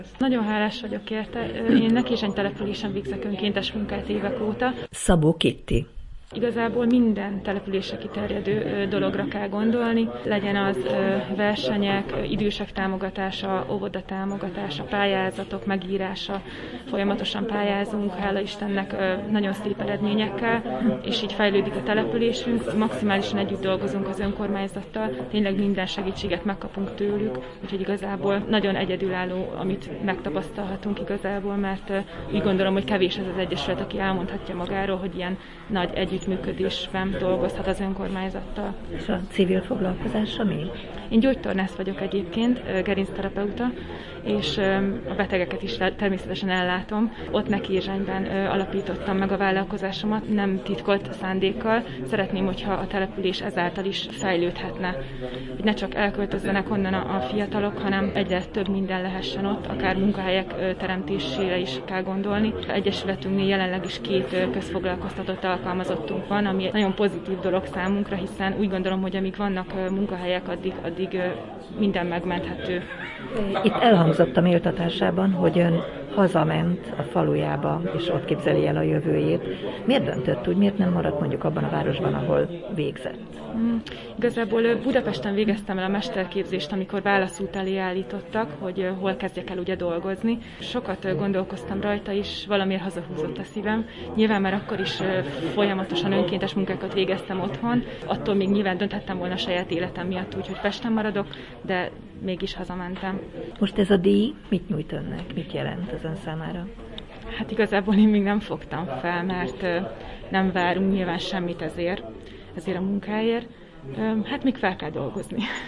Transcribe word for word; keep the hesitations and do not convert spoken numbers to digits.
Nagyon hálás vagyok érte. Én Nekéseny településen végzek önkéntes munkát évek óta. Szabó Kitti. Igazából minden településre kiterjedő dologra kell gondolni, legyen az versenyek, idősek támogatása, óvoda támogatása, pályázatok megírása. Folyamatosan pályázunk, hála Istennek nagyon szép eredményekkel, és így fejlődik a településünk. Maximálisan együtt dolgozunk az önkormányzattal, tényleg minden segítséget megkapunk tőlük, úgyhogy igazából nagyon egyedülálló, amit megtapasztalhatunk igazából, mert úgy gondolom, hogy kevés ez az egyesület, aki elmondhatja magáról, hogy ilyen nagy együttműködésben dolgozhat az önkormányzattal. És a civil foglalkozása mi? Én gyógytornász vagyok egyébként, gerincterapeuta, és a betegeket is természetesen ellátom. Ott Nekészenyben alapítottam meg a vállalkozásomat, nem titkolt szándékkal. Szeretném, hogyha a település ezáltal is fejlődhetne. Hogy ne csak elköltözzenek onnan a fiatalok, hanem egyre több minden lehessen ott, akár munkahelyek teremtésére is kell gondolni. Az egyesületünknél jelenleg is két közfoglalkoztatott alkalmazottunk van, ami egy nagyon pozitív dolog számunkra, hiszen úgy gondolom, hogy amíg vannak munkahelyek, addig, addig minden megmenthető. Itt elhangzott a méltatásában, hogy ön hazament a falujába, és ott képzeli el a jövőjét. Miért döntött úgy? Miért nem maradt mondjuk abban a városban, ahol végzett? Mm, igazából Budapesten végeztem el a mesterképzést, amikor válaszút elé állítottak, hogy hol kezdjek el ugye dolgozni. Sokat gondolkoztam rajta, és valamiért hazahúzott a szívem. Nyilván már akkor is folyamatosan önkéntes munkákat végeztem otthon, attól még nyilván dönthettem volna a saját életem miatt, úgyhogy Pesten maradok, de mégis hazamentem. Most ez a díj mit nyújt önnek? Mit jelent az ön számára? Hát igazából én még nem fogtam fel, mert nem várunk nyilván semmit ezért, ezért a munkáért. Hát még fel kell dolgozni.